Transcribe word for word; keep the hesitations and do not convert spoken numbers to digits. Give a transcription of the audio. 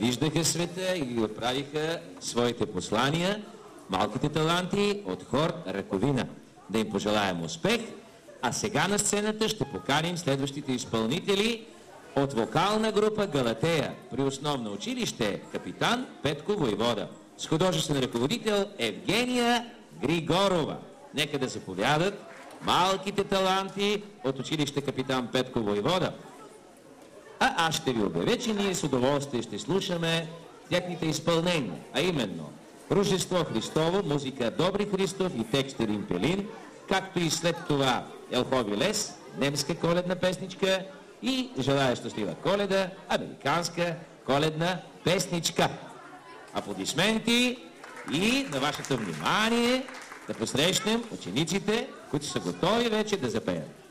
виждаха света и ги отправиха своите послания. Малките таланти от хор Раковина. Да им пожелаем успех. А сега на сцената ще поканим следващите изпълнители от вокална група Галатея при основно училище Капитан Петко Войвода с художествен ръководител Евгения Григорова. Нека да заповядат малките таланти от училище Капитан Петко Войвода. А аз ще ви обявя, че ние с удоволствие ще слушаме тяхните изпълнения, а именно Рождество Христово, музика Добри Христов и текст Елин Пелин, както и след това Елхови лес, немска коледна песничка и Желая щастлива Коледа, американска коледна песничка. Аплодисменти и на вашето внимание да посрещнем учениците, които са готови вече да запеят.